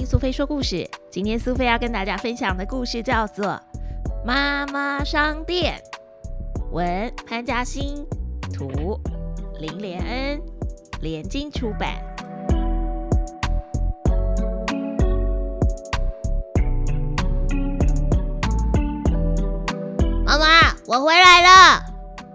听苏菲说故事。今天苏菲要跟大家分享的故事叫做《妈妈商店》，文潘嘉欣，图林连恩，联经出版。妈妈，我回来了。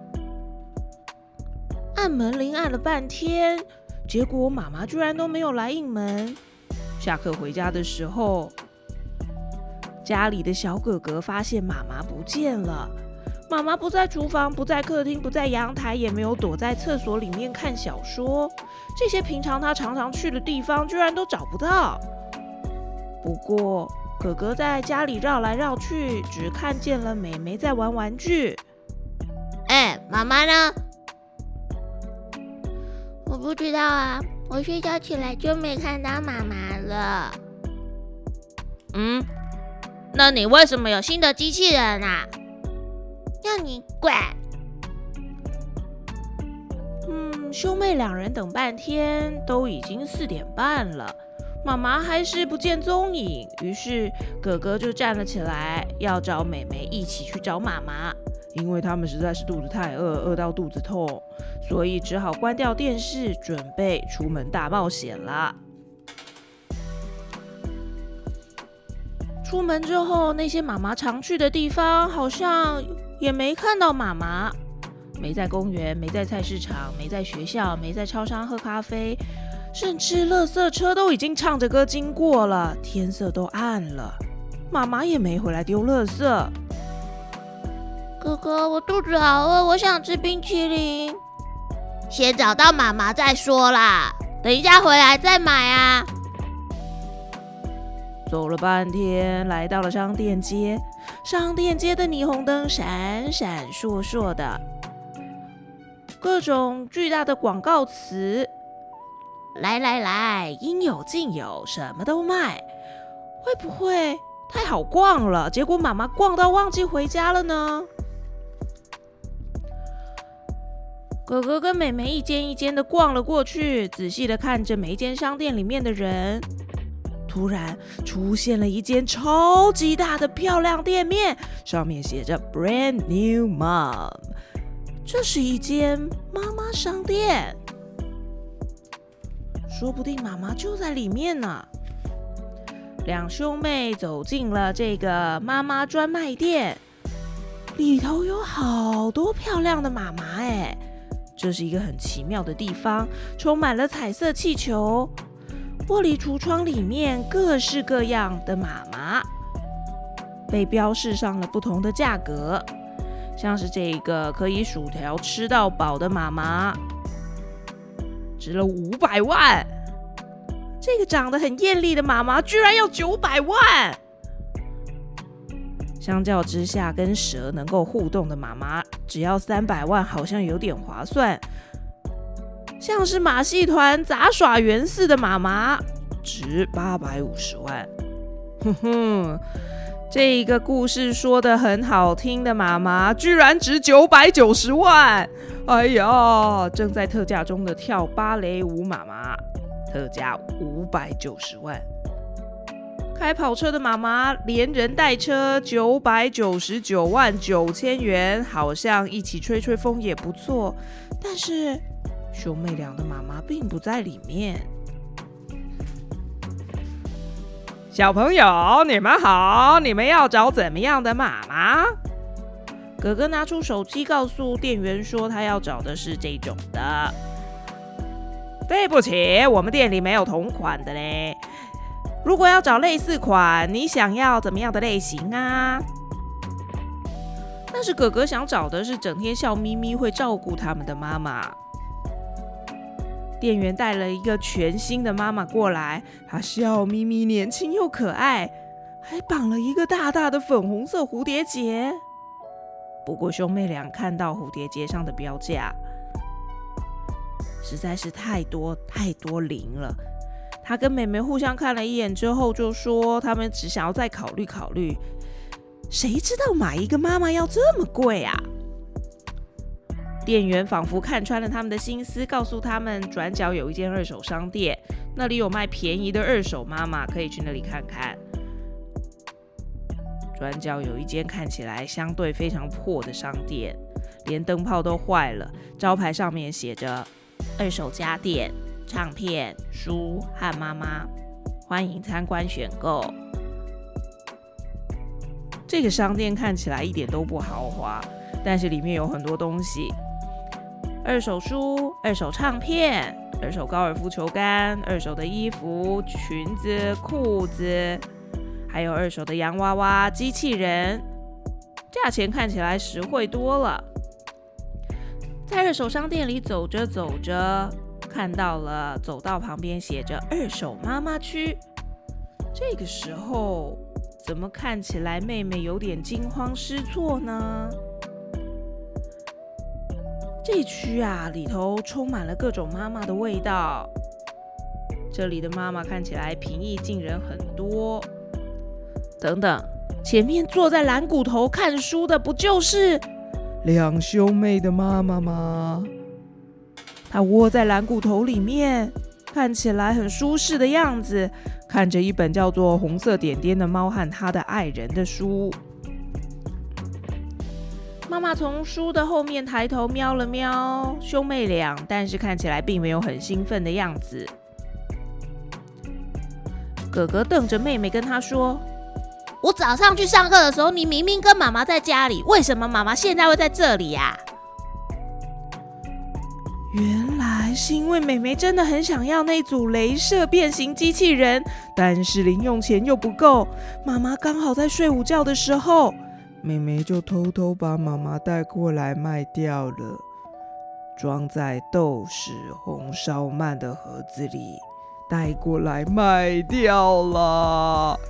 按门铃按了半天，结果妈妈居然都没有来应门。下课回家的时候，家里的小哥哥发现妈妈不见了。妈妈不在厨房，不在客厅，不在阳台，也没有躲在厕所里面看小说。这些平常他常常去的地方，居然都找不到。不过，哥哥在家里绕来绕去，只看见了妹妹在玩玩具。 妈妈呢？我不知道啊，我睡觉起来就没看到妈妈了。 那你为什么有新的机器人啊？ 要你管！ 兄妹两人等半天，都已经4点半了，妈妈还是不见踪影。于是哥哥就站了起来，要找妹妹一起去找妈妈。因为他们实在是肚子太饿，饿到肚子痛，所以只好关掉电视，准备出门大冒险了。出门之后，那些妈妈常去的地方，好像也没看到妈妈。没在公园，没在菜市场，没在学校，没在超商喝咖啡，甚至垃圾车都已经唱着歌经过了，天色都暗了，妈妈也没回来丢垃圾。 哥哥，我肚子好饿，我想吃冰淇淋。先找到妈妈再说啦，等一下回来再买啊。 走了半天，来到了商店街。商店街的霓虹灯闪闪烁烁的，各种巨大的广告词，来来来，应有尽有，什么都卖。会不会太好逛了，结果妈妈逛到忘记回家了呢？哥哥跟妹妹一间一间的逛了过去，仔细的看着每一间商店里面的人。突然出现了一间超级大的漂亮店面，上面写着 Brand New Mom。 这是一间妈妈商店，说不定妈妈就在里面呢。两兄妹走进了这个妈妈专卖店，里头有好多漂亮的妈妈哎。这是一个很奇妙的地方，充满了彩色气球。玻璃橱窗里面各式各样的妈妈，被标示上了不同的价格，像是这个可以薯条吃到饱的妈妈，值了500万。这个长得很艳丽的妈妈居然要900万。相较之下，跟蛇能够互动的妈妈只要300万，好像有点划算。像是马戏团杂耍员似的妈妈，值850万。这个故事说得很好听的妈妈，居然值990万。哎呀，正在特价中的跳芭蕾舞妈妈，特价590万。开跑车的妈妈连人带车999万9千元，好像一起吹吹风也不错。但是兄妹俩的妈妈并不在里面。小朋友，你们好，你们要找怎么样的妈妈？哥哥拿出手机告诉店员说他要找的是这种的。对不起，我们店里没有同款的嘞。如果要找类似款，你想要怎么样的类型啊？但是哥哥想找的是整天笑眯眯会照顾他们的妈妈。店员带了一个全新的妈妈过来，她笑眯眯，年轻又可爱，还绑了一个大大的粉红色蝴蝶结。不过兄妹俩看到蝴蝶结上的标价，实在是太多零了。他跟妹妹互相看了一眼之后，就说他们只想要再考虑考虑。谁知道买一个妈妈要这么贵啊？店员仿佛看穿了他们的心思，告诉他们转角有一间二手商店， 那里有卖便宜的二手妈妈，可以去那里看看。转角有一间看起来相对非常破的商店，连灯泡都坏了，招牌上面写着二手家电、唱片、书和妈妈，欢迎参观选购。这个商店看起来一点都不豪华，但是里面有很多东西：二手书、二手唱片、二手高尔夫球杆、二手的衣服、裙子、裤子，还有二手的洋娃娃、机器人，价钱看起来实惠多了。在二手商店里走着走着，看到了走道旁边写着二手妈妈区。这个时候怎么看起来妹妹有点惊慌失措呢？这区啊，里头充满了各种妈妈的味道。这里的妈妈看起来平易近人很多。等等，前面坐在蓝骨头看书的不就是两兄妹的妈妈吗？她窝在蓝骨头里面，看起来很舒适的样子，看着一本叫做《红色点点的猫和他的爱人》的书。妈妈从书的后面抬头瞄了瞄兄妹俩，但是看起来并没有很兴奋的样子。哥哥瞪着妹妹跟他说： 我早上去上课的时候，你明明跟妈妈在家里，为什么妈妈现在会在这里呀？ 原来是因为妹妹真的很想要那组雷射变形机器人，但是零用钱又不够，妈妈刚好在睡午觉的时候，妹妹就偷偷把妈妈带过来卖掉了，装在豆豉红烧鳗的盒子里，带过来卖掉了。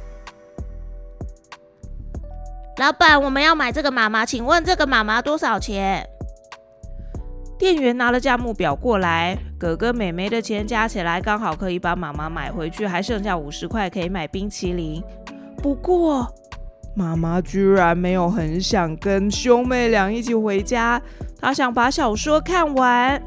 老板，我们要买这个妈妈，请问这个妈妈多少钱？ 店员拿了价目表过来，哥哥妹妹的钱加起来刚好可以把妈妈买回去，还剩下50块可以买冰淇淋。不过妈妈居然没有很想跟兄妹俩一起回家，她想把小说看完。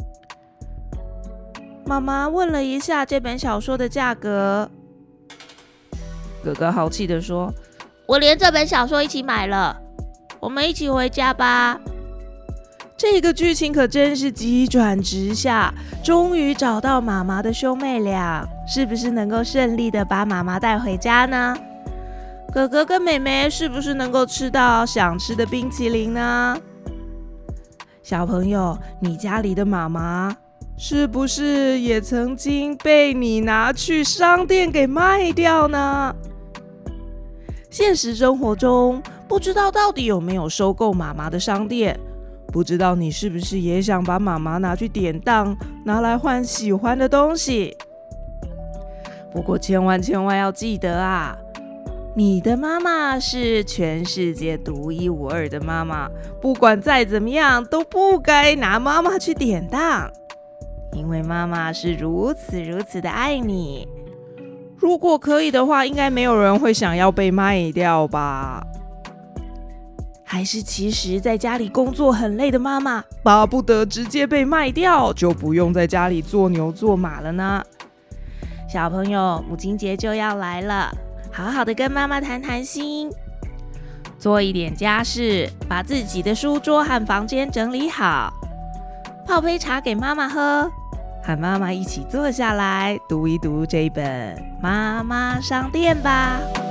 妈妈问了一下这本小说的价格，哥哥豪气地说： 我连这本小说一起买了，我们一起回家吧。 这个剧情可真是急转直下，终于找到妈妈的兄妹俩，是不是能够顺利的把妈妈带回家呢？哥哥跟妹妹是不是能够吃到想吃的冰淇淋呢？小朋友，你家里的妈妈是不是也曾经被你拿去商店给卖掉呢？现实生活中，不知道到底有没有收购妈妈的商店，不知道你是不是也想把妈妈拿去典当，拿来换喜欢的东西。不过千万要记得啊，你的妈妈是全世界独一无二的妈妈，不管再怎么样都不该拿妈妈去典当，因为妈妈是如此的爱你。如果可以的话，应该没有人会想要被卖掉吧？还是其实在家里工作很累的妈妈，巴不得直接被卖掉，就不用在家里做牛做马了呢？小朋友，母亲节就要来了，好好的跟妈妈谈谈心，做一点家事，把自己的书桌和房间整理好，泡杯茶给妈妈喝，和妈妈一起坐下来读一读这本《妈妈商店》吧。